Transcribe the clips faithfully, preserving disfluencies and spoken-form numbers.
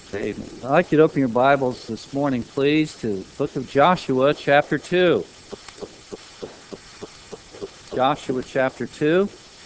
Amen. I'd like you to open your Bibles this morning, please, to the book of Joshua, chapter two. Joshua, chapter two.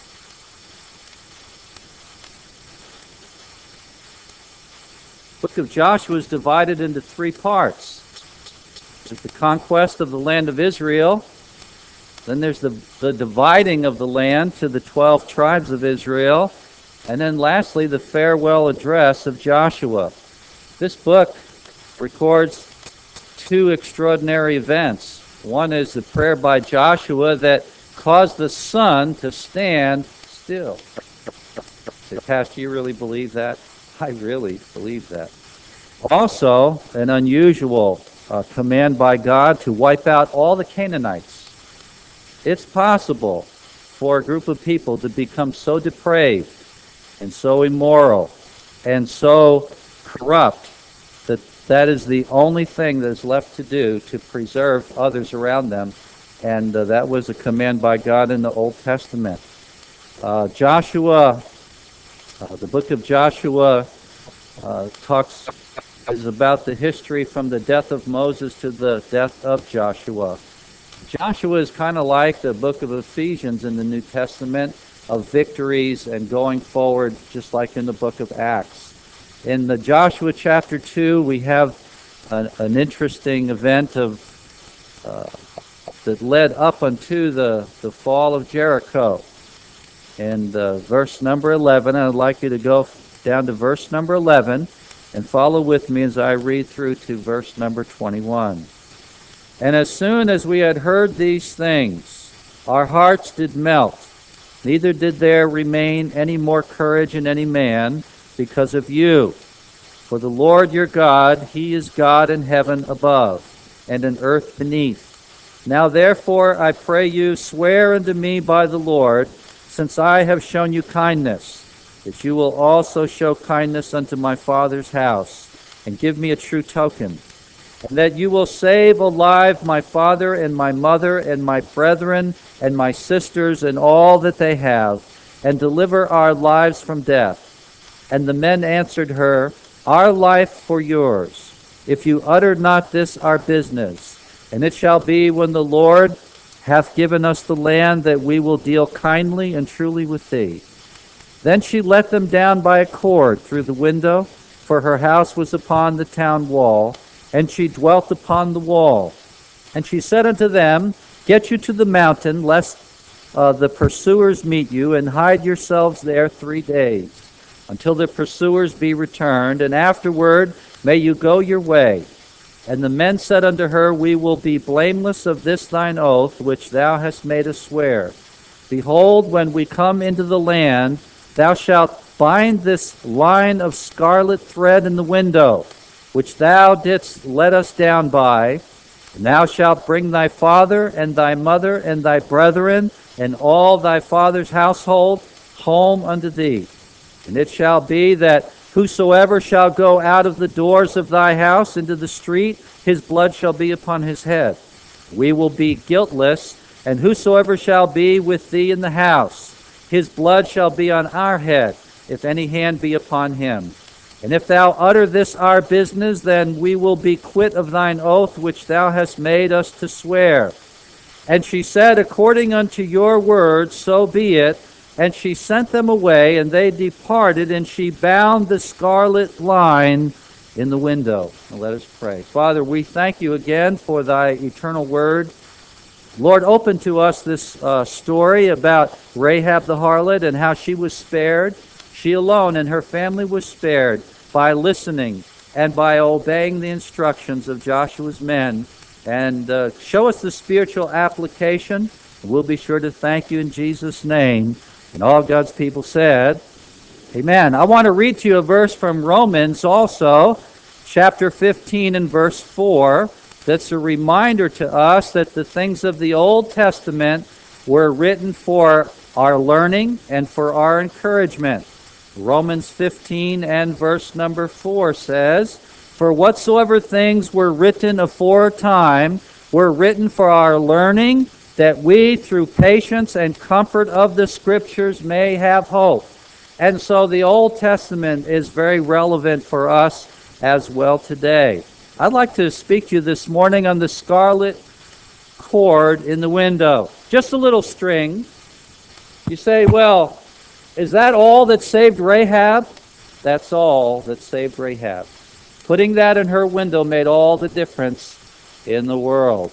The book of Joshua is divided into three parts. There's the conquest of the land of Israel. Then there's the, the dividing of the land to the twelve tribes of Israel. And then lastly, the farewell address of Joshua. This book records two extraordinary events. One is the prayer by Joshua that caused the sun to stand still. Say, Pastor, you really believe that? I really believe that. Also, an unusual uh, command by God to wipe out all the Canaanites. It's possible for a group of people to become so depraved and so immoral and so corrupt that that is the only thing that is left to do to preserve others around them. And uh, that was a command by God in the Old Testament. Uh, Joshua, uh, the book of Joshua uh, talks is about the history from the death of Moses to the death of Joshua. Joshua is kind of like the book of Ephesians in the New Testament, of victories and going forward, just like in the book of Acts. In the Joshua chapter two, we have an, an interesting event of uh, that led up unto the, the fall of Jericho. And uh, verse number eleven, I'd like you to go down to verse number eleven and follow with me as I read through to verse number twenty-one. And as soon as we had heard these things, our hearts did melt, neither did there remain any more courage in any man because of you. For the Lord your God, he is God in heaven above, and in earth beneath. Now therefore I pray you, swear unto me by the Lord, since I have shown you kindness, that you will also show kindness unto my father's house, and give me a true token, and that you will save alive my father and my mother and my brethren and my sisters and all that they have, and deliver our lives from death. And the men answered her, Our life for yours, if you utter not this our business. And it shall be when the Lord hath given us the land that we will deal kindly and truly with thee. Then she let them down by a cord through the window, for her house was upon the town wall, and she dwelt upon the wall. And she said unto them, Get you to the mountain, lest uh, the pursuers meet you, and hide yourselves there three days, until the pursuers be returned, and afterward may you go your way. And the men said unto her, We will be blameless of this thine oath, which thou hast made us swear. Behold, when we come into the land, thou shalt bind this line of scarlet thread in the window, which thou didst let us down by, and thou shalt bring thy father and thy mother and thy brethren and all thy father's household home unto thee. And it shall be that whosoever shall go out of the doors of thy house into the street, his blood shall be upon his head. We will be guiltless, and whosoever shall be with thee in the house, his blood shall be on our head, if any hand be upon him. And if thou utter this our business, then we will be quit of thine oath which thou hast made us to swear. And she said, According unto your words, so be it. And she sent them away, and they departed, and she bound the scarlet line in the window. Now let us pray. Father, we thank you again for thy eternal word. Lord, open to us this uh, story about Rahab the harlot and how she was spared. She alone and her family was spared by listening and by obeying the instructions of Joshua's men. And uh, show us the spiritual application. We'll be sure to thank you in Jesus' name. And all God's people said, Amen. I want to read to you a verse from Romans also, chapter fifteen and verse four. That's a reminder to us that the things of the Old Testament were written for our learning and for our encouragement. Romans fifteen and verse number four says, For whatsoever things were written aforetime were written for our learning, that we through patience and comfort of the Scriptures may have hope. And so the Old Testament is very relevant for us as well today. I'd like to speak to you this morning on the scarlet cord in the window. Just a little string. You say, well, is that all that saved Rahab? That's all that saved Rahab. Putting that in her window made all the difference in the world.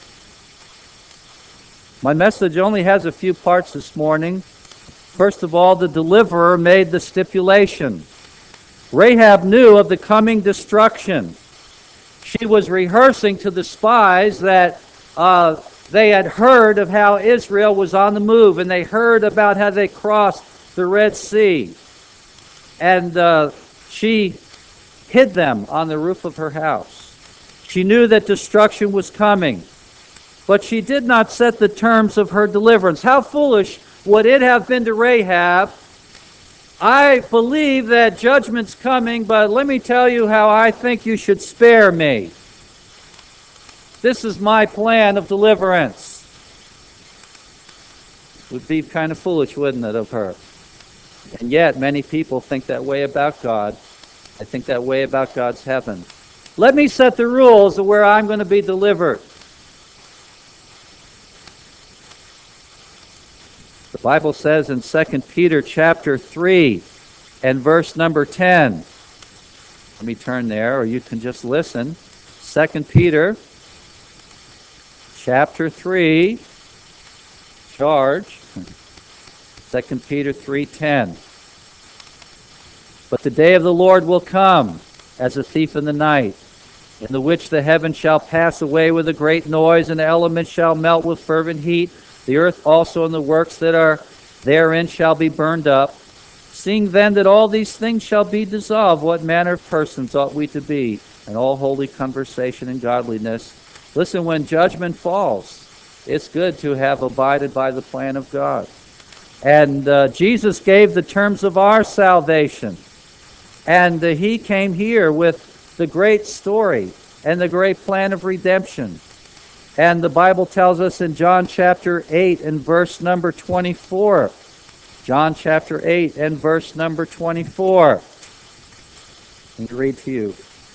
My message only has a few parts this morning. First of all, the deliverer made the stipulation. Rahab knew of the coming destruction. She was rehearsing to the spies that uh, they had heard of how Israel was on the move, and they heard about how they crossed the Red Sea. And uh, she hid them on the roof of her house. She knew that destruction was coming, but she did not set the terms of her deliverance. How foolish would it have been to Rahab? I believe that judgment's coming, but let me tell you how I think you should spare me. This is my plan of deliverance. It would be kind of foolish, wouldn't it, of her? And yet, many people think that way about God. I think that way about God's heaven. Let me set the rules of where I'm going to be delivered. The Bible says in Second Peter chapter three and verse number ten. Let me turn there, or you can just listen. Second Peter chapter three, charge. Second Peter three ten. But the day of the Lord will come as a thief in the night, in the which the heavens shall pass away with a great noise, and the elements shall melt with fervent heat. The earth also and the works that are therein shall be burned up. Seeing then that all these things shall be dissolved, what manner of persons ought we to be in all holy conversation and godliness? Listen, when judgment falls, it's good to have abided by the plan of God. And uh, Jesus gave the terms of our salvation. And uh, he came here with the great story and the great plan of redemption. And the Bible tells us in John chapter eight and verse number twenty-four. John chapter eight and verse number twenty-four. Let me read to you.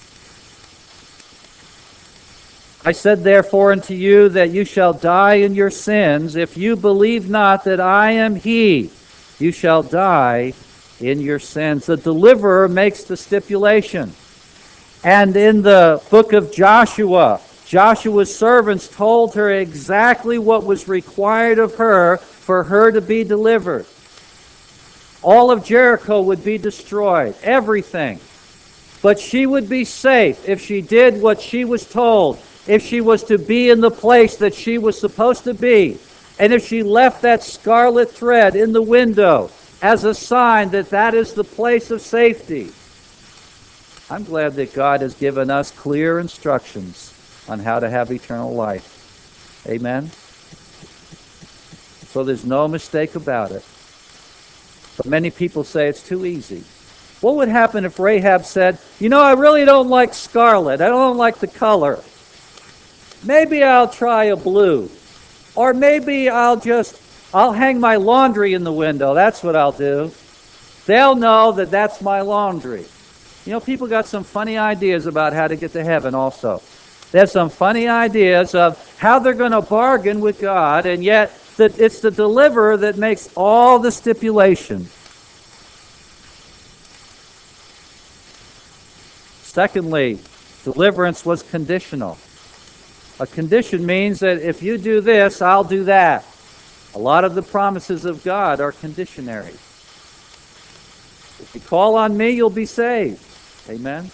I said therefore unto you that you shall die in your sins. If you believe not that I am he, you shall die in your sins. The deliverer makes the stipulation. And in the book of Joshua, Joshua's servants told her exactly what was required of her for her to be delivered. All of Jericho would be destroyed, everything. But she would be safe if she did what she was told, if she was to be in the place that she was supposed to be, and if she left that scarlet thread in the window as a sign that that is the place of safety. I'm glad that God has given us clear instructions on how to have eternal life. Amen? So there's no mistake about it. But many people say it's too easy. What would happen if Rahab said, you know, I really don't like scarlet. I don't like the color. Maybe I'll try a blue. Or maybe I'll just, I'll hang my laundry in the window. That's what I'll do. They'll know that that's my laundry. You know, people got some funny ideas about how to get to heaven also. They have some funny ideas of how they're going to bargain with God, and yet that it's the deliverer that makes all the stipulation. Secondly, deliverance was conditional. A condition means that if you do this, I'll do that. A lot of the promises of God are conditionary. If you call on me, you'll be saved. Amen?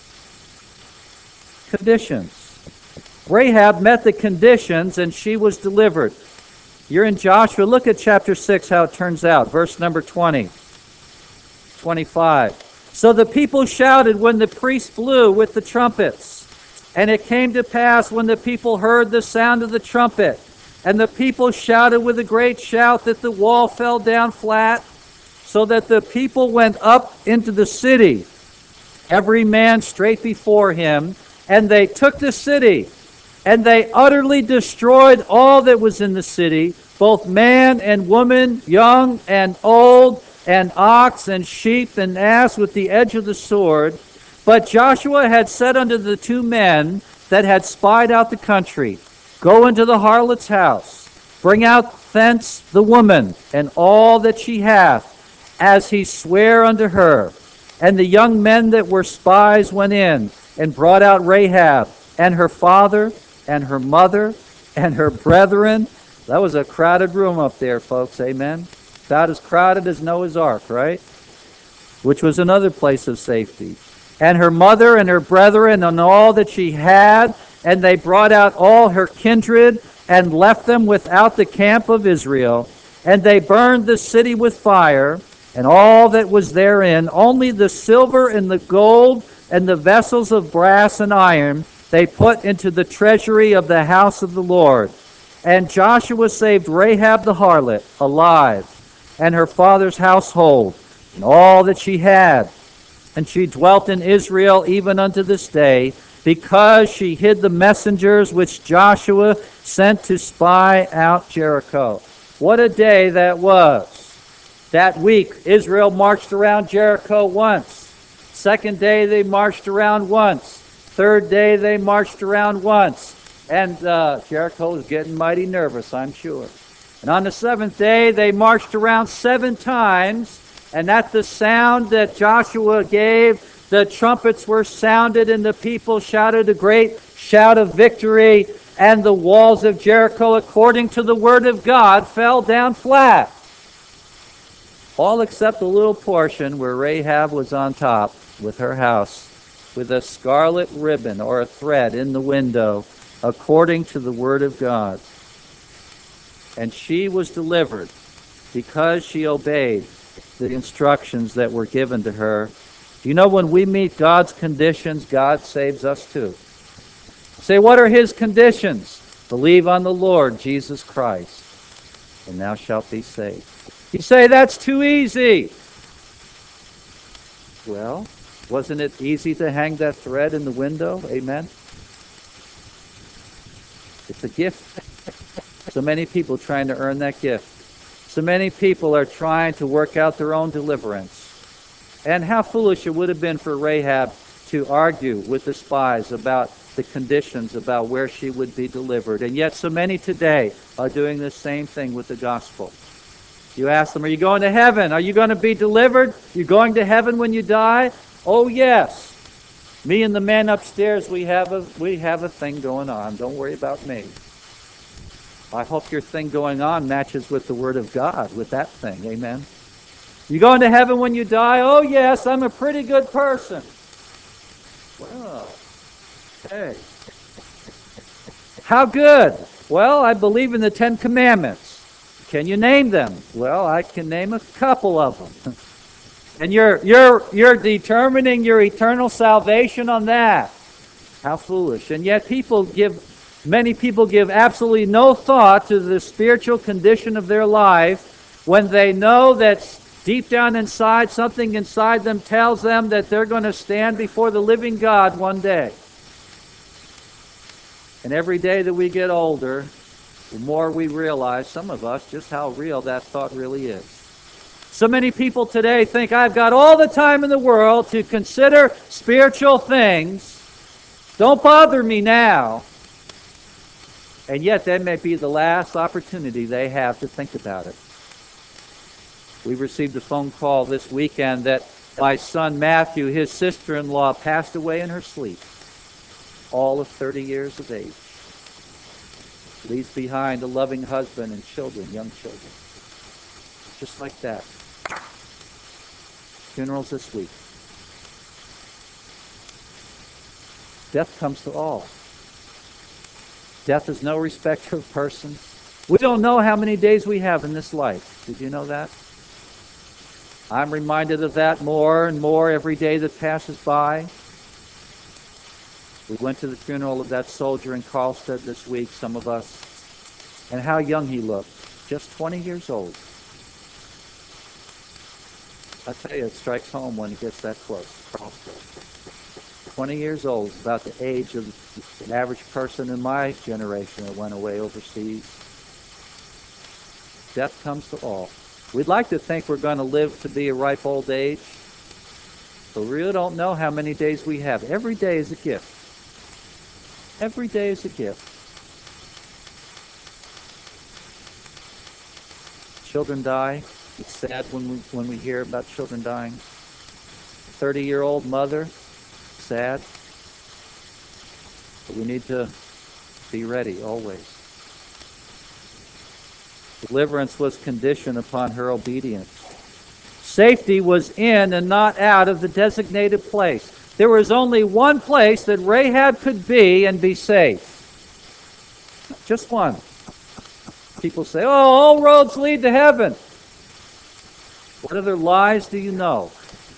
Conditions. Rahab met the conditions and she was delivered. You're in Joshua. Look at chapter six, how it turns out. Verse number twenty, twenty-five. So the people shouted when the priest blew with the trumpets. And it came to pass when the people heard the sound of the trumpet, and the people shouted with a great shout, that the wall fell down flat, so that the people went up into the city, every man straight before him, and they took the city. And they utterly destroyed all that was in the city, both man and woman, young and old, and ox and sheep and ass with the edge of the sword. But Joshua had said unto the two men that had spied out the country, Go into the harlot's house, bring out thence the woman, and all that she hath, as he sware unto her. And the young men that were spies went in, and brought out Rahab, and her father, and her mother, and her brethren. That was a crowded room up there, folks, amen? About as crowded as Noah's Ark, right? Which was another place of safety. And her mother and her brethren and all that she had, and they brought out all her kindred, and left them without the camp of Israel. And they burned the city with fire, and all that was therein, only the silver and the gold and the vessels of brass and iron they put into the treasury of the house of the Lord. And Joshua saved Rahab the harlot alive, and her father's household, and all that she had. And she dwelt in Israel even unto this day, because she hid the messengers which Joshua sent to spy out Jericho. What a day that was. That week, Israel marched around Jericho once. Second day, they marched around once. Third day, they marched around once. And uh, Jericho was getting mighty nervous, I'm sure. And on the seventh day, they marched around seven times. And at the sound that Joshua gave, the trumpets were sounded, and the people shouted a great shout of victory. And the walls of Jericho, according to the word of God, fell down flat. All except a little portion where Rahab was on top with her house, with a scarlet ribbon or a thread in the window, according to the word of God. And she was delivered because she obeyed the instructions that were given to her. You know, when we meet God's conditions, God saves us too. Say, what are his conditions? Believe on the Lord Jesus Christ, and thou shalt be saved. You say, that's too easy. Well, wasn't it easy to hang that thread in the window? Amen? It's a gift. So many people trying to earn that gift. So many people are trying to work out their own deliverance. And how foolish it would have been for Rahab to argue with the spies about the conditions, about where she would be delivered. And yet so many today are doing the same thing with the gospel. You ask them, are you going to heaven? Are you going to be delivered? You going to heaven when you die? Oh, yes. Me and the man upstairs, we have a we have a thing going on. Don't worry about me. I hope your thing going on matches with the Word of God, with that thing. Amen. You going to heaven when you die? Oh, yes, I'm a pretty good person. Well, hey. How good? Well, I believe in the Ten Commandments. Can you name them? Well, I can name a couple of them. And you're you're you're determining your eternal salvation on that. How foolish. And yet people give many people give absolutely no thought to the spiritual condition of their life when they know that deep down inside, something inside them tells them that they're going to stand before the living God one day. And every day that we get older, the more we realize, some of us, just how real that thought really is. So many people today think, I've got all the time in the world to consider spiritual things. Don't bother me now. And yet that may be the last opportunity they have to think about it. We received a phone call this weekend that my son Matthew, his sister-in-law, passed away in her sleep. All of thirty years of age. Leaves behind a loving husband and children, young children. Just like that. Funerals this week. Death comes to all. Death is no respecter of persons. We don't know how many days we have in this life. Did you know that? I'm reminded of that more and more every day that passes by. We went to the funeral of that soldier in Carlstead this week, some of us, and how young he looked. Just twenty years old. I tell you, it strikes home when it gets that close. twenty years old, about the age of the average person in my generation that went away overseas. Death comes to all. We'd like to think we're going to live to be a ripe old age. So we really don't know how many days we have. Every day is a gift. Every day is a gift. Children die. It's sad when we when we hear about children dying. thirty-year-old mother, sad. But we need to be ready always. Deliverance was conditioned upon her obedience. Safety was in and not out of the designated place. There was only one place that Rahab could be and be safe. Just one. People say, oh, all roads lead to heaven. What other lies do you know?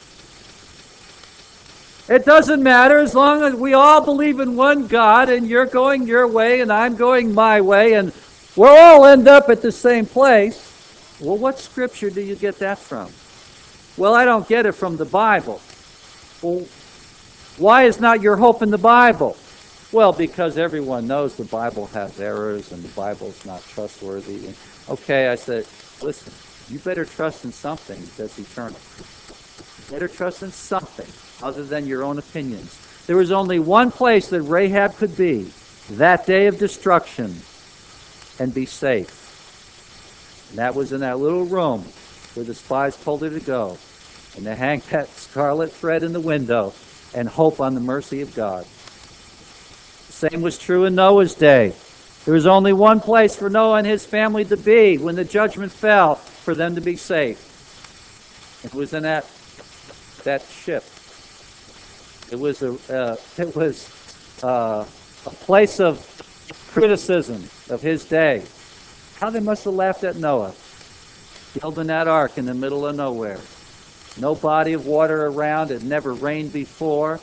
It doesn't matter as long as we all believe in one God and you're going your way and I'm going my way and we'll all end up at the same place. Well, what scripture do you get that from? Well, I don't get it from the Bible. Well, why is not your hope in the Bible? Well, because everyone knows the Bible has errors and the Bible's not trustworthy. Okay, I said, listen, you better trust in something that's eternal. You better trust in something other than your own opinions. There was only one place that Rahab could be, that day of destruction, and be safe. And that was in that little room where the spies told her to go, and to hang that scarlet thread in the window and hope on the mercy of God. The same was true in Noah's day. There was only one place for Noah and his family to be when the judgment fell, for them to be safe. It was in that that ship. It was a uh, it was uh, a place of criticism of his day. How they must have laughed at Noah, building that ark in the middle of nowhere. No body of water around. It never rained before.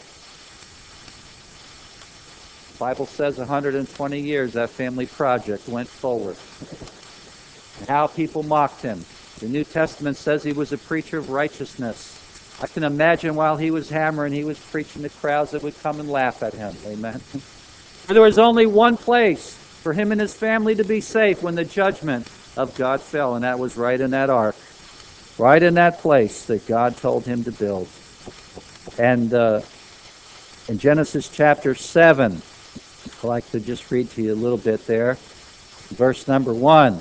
The Bible says one hundred twenty years that family project went forward. And how people mocked him. The New Testament says he was a preacher of righteousness. I can imagine while he was hammering, he was preaching to crowds that would come and laugh at him. Amen. There was only one place for him and his family to be safe when the judgment of God fell, and that was right in that ark. Right in that place that God told him to build. And uh, in Genesis chapter seven, I'd like to just read to you a little bit there. Verse number one.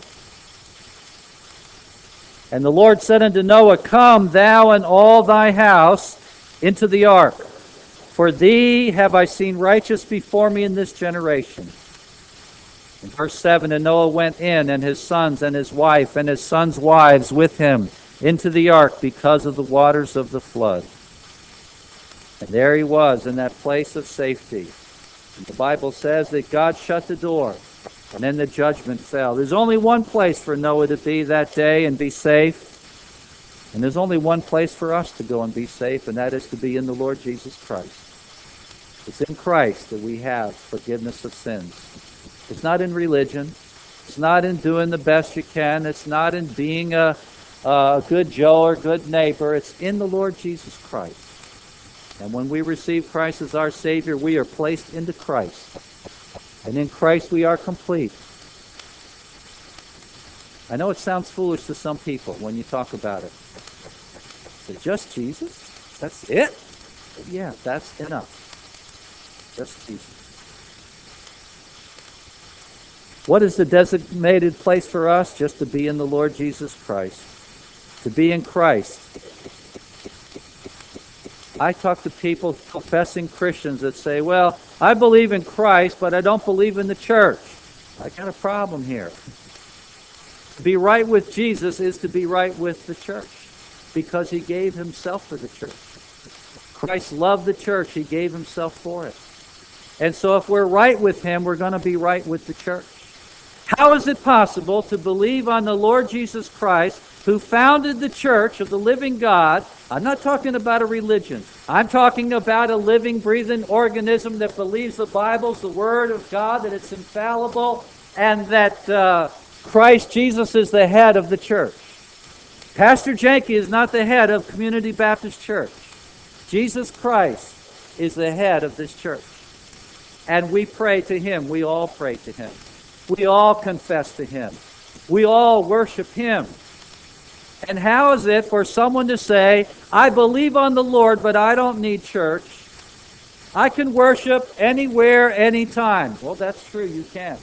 And the Lord said unto Noah, come thou and all thy house into the ark. For thee have I seen righteous before me in this generation. In verse seven, and Noah went in, and his sons and his wife and his sons' wives with him into the ark because of the waters of the flood. And there he was in that place of safety. And the Bible says that God shut the door, and then the judgment fell. There's only one place for Noah to be that day and be safe. And there's only one place for us to go and be safe, and that is to be in the Lord Jesus Christ. It's in Christ that we have forgiveness of sins. It's not in religion. It's not in doing the best you can. It's not in being a, a good Joe or good neighbor. It's in the Lord Jesus Christ. And when we receive Christ as our Savior, we are placed into Christ. And in Christ we are complete. I know it sounds foolish to some people when you talk about it. Is it just Jesus? That's it? Yeah, that's enough. Just Jesus. What is the designated place for us? Just to be in the Lord Jesus Christ. To be in Christ. I talk to people, professing Christians, that say, well, I believe in Christ, but I don't believe in the church. I got a problem here. To be right with Jesus is to be right with the church, because he gave himself for the church. Christ loved the church. He gave himself for it. And so if we're right with him, we're going to be right with the church. How is it possible to believe on the Lord Jesus Christ, who founded the church of the living God? I'm not talking about a religion. I'm talking about a living, breathing organism that believes the Bible's the Word of God, that it's infallible, and that uh, Christ Jesus is the head of the church. Pastor Jenke is not the head of Community Baptist Church. Jesus Christ is the head of this church. And we pray to him. We all pray to him. We all confess to him. We all worship him. And how is it for someone to say, I believe on the Lord, but I don't need church. I can worship anywhere, anytime. Well, that's true, you can.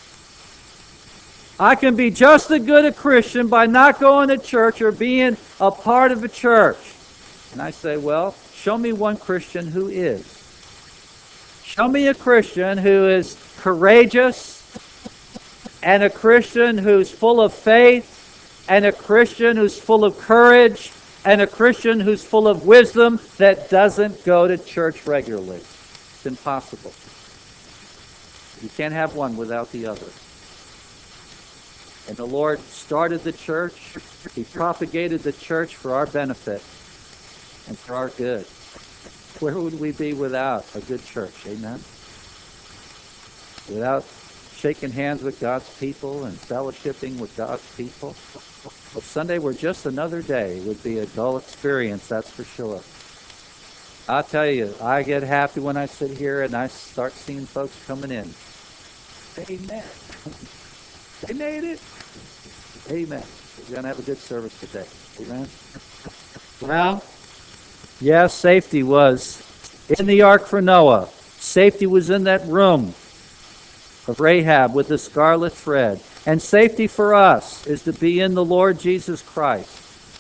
I can be just as good a Christian by not going to church or being a part of a church. And I say, well, show me one Christian who is. Show me a Christian who is courageous, and a Christian who's full of faith, and a Christian who's full of courage, and a Christian who's full of wisdom that doesn't go to church regularly. It's impossible. You can't have one without the other. And the Lord started the church. He propagated the church for our benefit and for our good. Where would we be without a good church? Amen? Without shaking hands with God's people and fellowshipping with God's people. If Sunday were just another day, it would be a dull experience, that's for sure. I'll tell you, I get happy when I sit here and I start seeing folks coming in. Amen. They made it. Amen. We're going to have a good service today. Amen. Well, yes, safety was in the ark for Noah. Safety was in that room of Rahab with the scarlet thread. And safety for us is to be in the Lord Jesus Christ.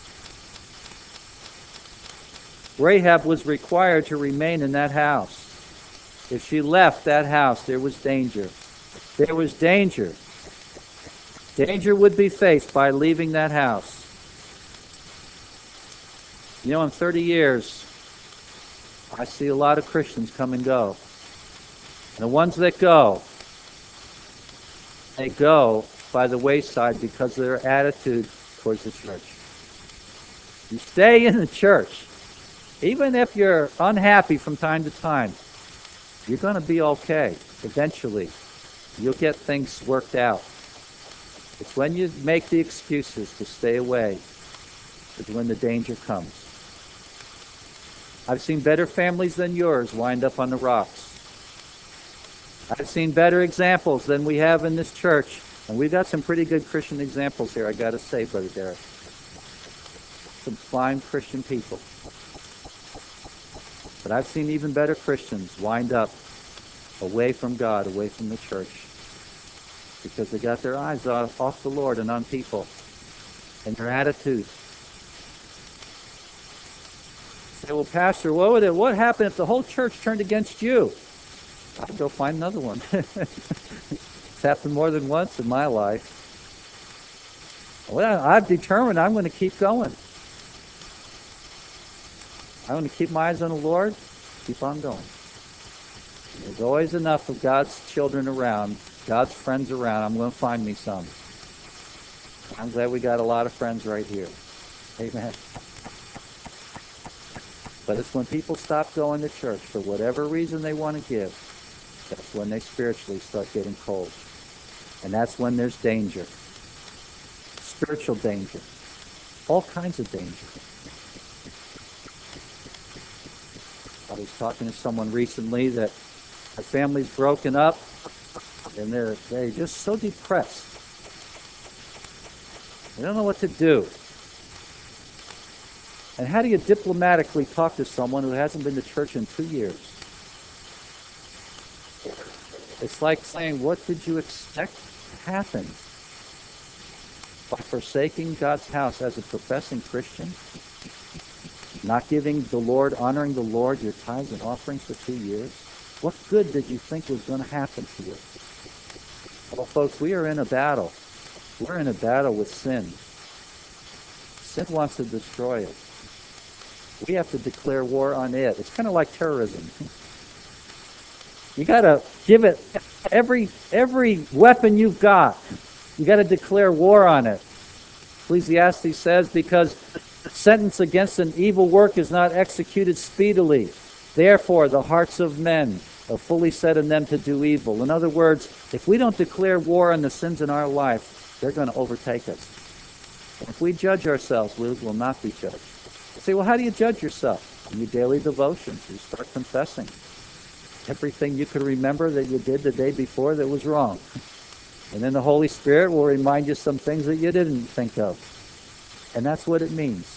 Rahab was required to remain in that house. If she left that house, there was danger. There was danger. Danger would be faced by leaving that house. You know, in thirty years, I see a lot of Christians come and go. And the ones that go, they go by the wayside because of their attitude towards the church. You stay in the church, even if you're unhappy from time to time, you're going to be okay. Eventually, you'll get things worked out. It's when you make the excuses to stay away is when the danger comes. I've seen better families than yours wind up on the rocks. I've seen better examples than we have in this church. And we've got some pretty good Christian examples here, I got to say, Brother Derek. Some fine Christian people. But I've seen even better Christians wind up away from God, away from the church, because they got their eyes off, off the Lord and on people and their attitude. Say, well, Pastor, what would it, what happened if the whole church turned against you? I'd go find another one. It's happened more than once in my life. Well, I've determined I'm going to keep going. I'm going to keep my eyes on the Lord, keep on going. There's always enough of God's children around, God's friends around. I'm going to find me some. I'm glad we got a lot of friends right here. Amen. But it's when people stop going to church for whatever reason they want to give, that's when they spiritually start getting cold. And that's when there's danger. Spiritual danger. All kinds of danger. I was talking to someone recently that their family's broken up and they're, they're just so depressed. They don't know what to do. And how do you diplomatically talk to someone who hasn't been to church in two years? It's like saying, what did you expect to happen? By forsaking God's house as a professing Christian? Not giving the Lord, honoring the Lord, your tithes and offerings for two years? What good did you think was going to happen to you? Well, folks, we are in a battle. We're in a battle with sin. Sin wants to destroy us. We have to declare war on it. It's kind of like terrorism. You got to give it every every weapon you've got. You got to declare war on it. Ecclesiastes says, because sentence against an evil work is not executed speedily. Therefore, the hearts of men are fully set in them to do evil. In other words, if we don't declare war on the sins in our life, they're going to overtake us. And if we judge ourselves, we will not be judged. You say, well, how do you judge yourself? In your daily devotions, you start confessing everything you could remember that you did the day before that was wrong. And then the Holy Spirit will remind you some things that you didn't think of. And that's what it means.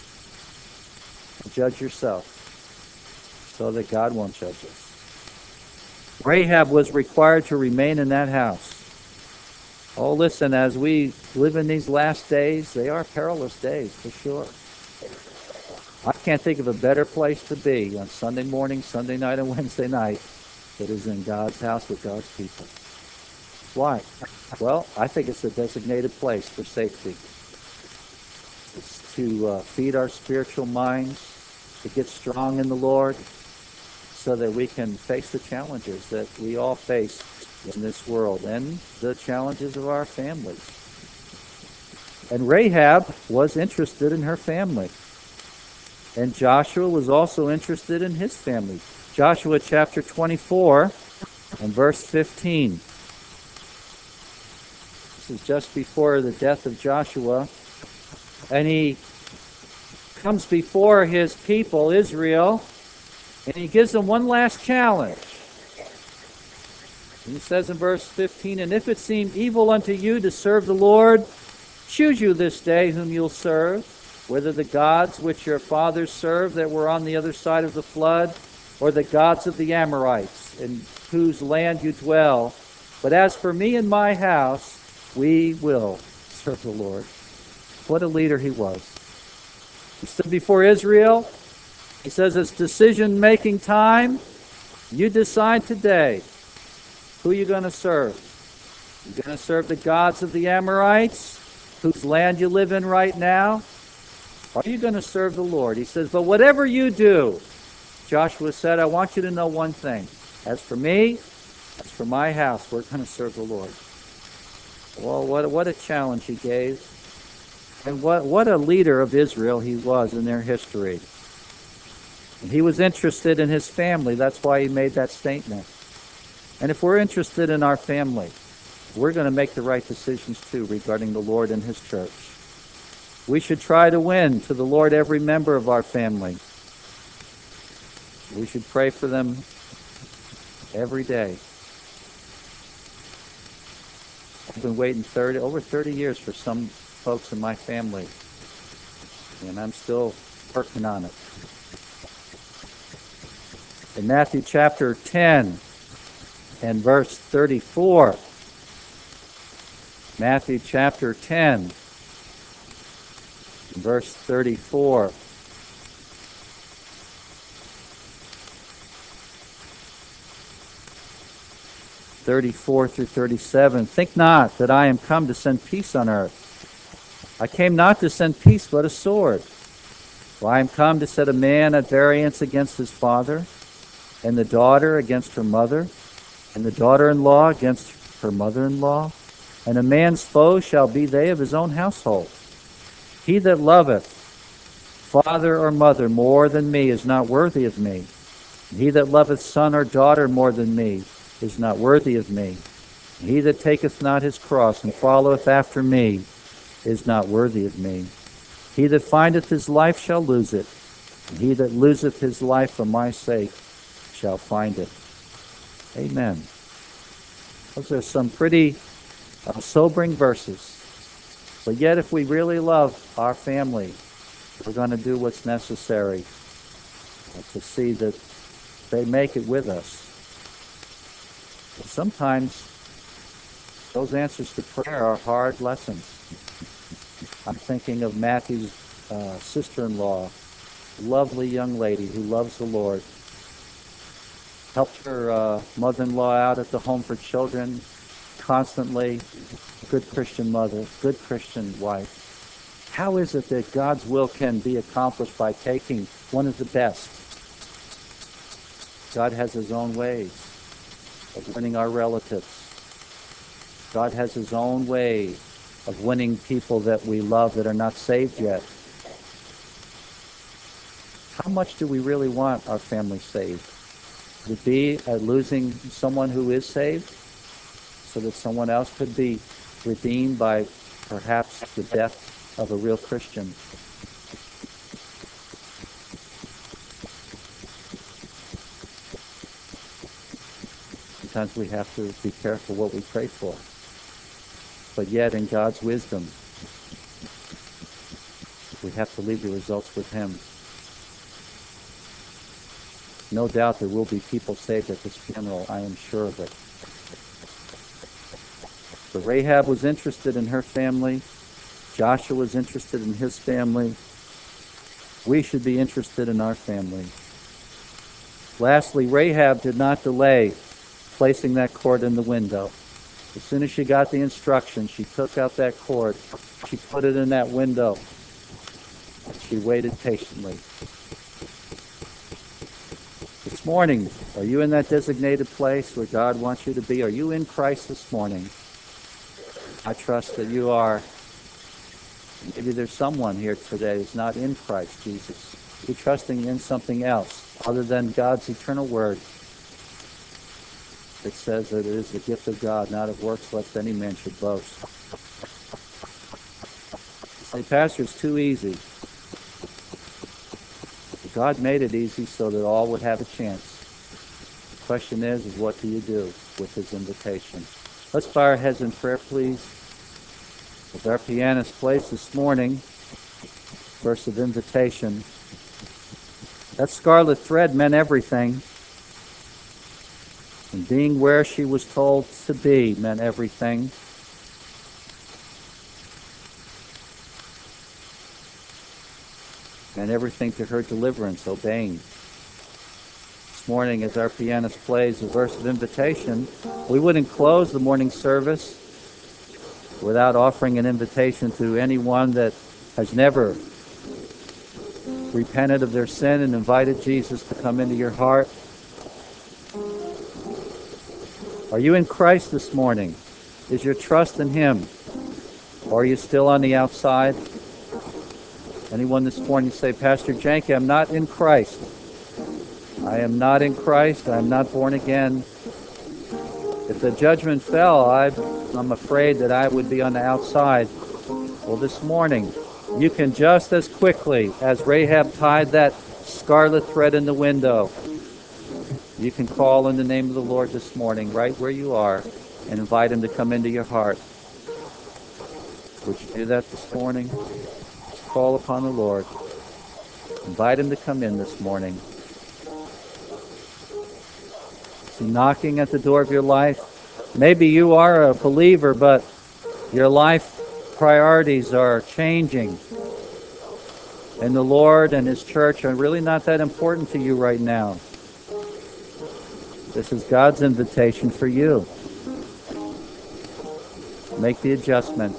Judge yourself so that God won't judge us. Rahab was required to remain in that house. Oh, listen, as we live in these last days, they are perilous days for sure. I can't think of a better place to be on Sunday morning, Sunday night, and Wednesday night than is in God's house with God's people. Why? Well, I think it's a designated place for safety. It's to uh, feed our spiritual minds, to get strong in the Lord, so that we can face the challenges that we all face in this world and the challenges of our families. And Rahab was interested in her family. And Joshua was also interested in his family. Joshua chapter twenty-four and verse fifteen. This is just before the death of Joshua. And he comes before his people, Israel, and he gives them one last challenge. And he says in verse fifteen, "And if it seem evil unto you to serve the Lord, choose you this day whom you'll serve, whether the gods which your fathers served that were on the other side of the flood, or the gods of the Amorites, in whose land you dwell. But as for me and my house, we will serve the Lord." What a leader he was. He stood before Israel. He says it's decision-making time. You decide today who you're going to serve. You're going to serve the gods of the Amorites, whose land you live in right now, or are you going to serve the Lord? He says, but whatever you do, Joshua said, I want you to know one thing. As for me, as for my house, we're going to serve the Lord. Well, what, what a challenge he gave. And what, what a leader of Israel he was in their history. And he was interested in his family. That's why he made that statement. And if we're interested in our family, we're going to make the right decisions too regarding the Lord and his church. We should try to win to the Lord every member of our family. We should pray for them every day. I've been waiting thirty, over thirty years for some folks in my family, and I'm still working on it. In Matthew chapter ten and verse thirty-four, Matthew chapter ten, verse thirty-four. thirty-four through thirty-seven. Think not that I am come to send peace on earth. I came not to send peace, but a sword. For I am come to set a man at variance against his father, and the daughter against her mother, and the daughter-in-law against her mother-in-law, and a man's foes shall be they of his own household. He that loveth father or mother more than me is not worthy of me. And he that loveth son or daughter more than me is not worthy of me. And he that taketh not his cross and followeth after me is not worthy of me. He that findeth his life shall lose it, and he that loseth his life for my sake shall find it. Amen. Those are some pretty uh, sobering verses. But yet, if we really love our family, we're going to do what's necessary to see that they make it with us. But sometimes those answers to prayer are hard lessons. I'm thinking of Matthew's uh, sister-in-law, lovely young lady who loves the Lord. Helped her uh, mother-in-law out at the home for children constantly. Good Christian mother, good Christian wife. How is it that God's will can be accomplished by taking one of the best? God has his own ways of winning our relatives. God has his own way of winning people that we love that are not saved yet. How much do we really want our family saved? Would it be at losing someone who is saved so that someone else could be redeemed by perhaps the death of a real Christian? Sometimes we have to be careful what we pray for. But yet, in God's wisdom, We have to leave the results with him. No doubt there will be people saved at this funeral. I am sure of it. But Rahab was interested in her family. Joshua was interested in his family. We should be interested in our family. Lastly, Rahab did not delay placing that cord in the window. As soon as she got the instructions, she took out that cord, she put it in that window, and she waited patiently. This morning, are you in that designated place where God wants you to be? Are you in Christ this morning? I trust that you are. Maybe there's someone here today who's not in Christ Jesus. You're trusting in something else other than God's eternal word. It says that it is the gift of God, not of works, lest any man should boast. Say, Pastor, it's too easy. God made it easy so that all would have a chance. The question is, is what do you do with his invitation? Let's bow our heads in prayer, please. As our pianist plays this morning, verse of invitation, that scarlet thread meant everything. And being where she was told to be meant everything. And everything to her deliverance, obeying. This morning, as our pianist plays a verse of invitation, we wouldn't close the morning service without offering an invitation to anyone that has never repented of their sin and invited Jesus to come into your heart. Are you in Christ this morning? Is your trust in him? Or are you still on the outside? Anyone this morning say, Pastor Janke, I'm not in Christ. I am not in Christ. I am not born again. If the judgment fell, I, I'm afraid that I would be on the outside. Well, this morning, you can just as quickly as Rahab tied that scarlet thread in the window, you can call in the name of the Lord this morning, right where you are, and invite him to come into your heart. Would you do that this morning? Call upon the Lord. Invite him to come in this morning. Is he knocking at the door of your life? Maybe you are a believer, but your life priorities are changing. And the Lord and his church are really not that important to you right now. This is God's invitation for you. Make the adjustment.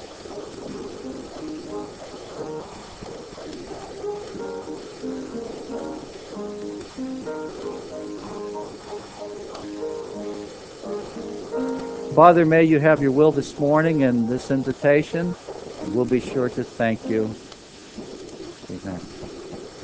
Father, may you have your will this morning in this invitation. We'll be sure to thank you. Amen.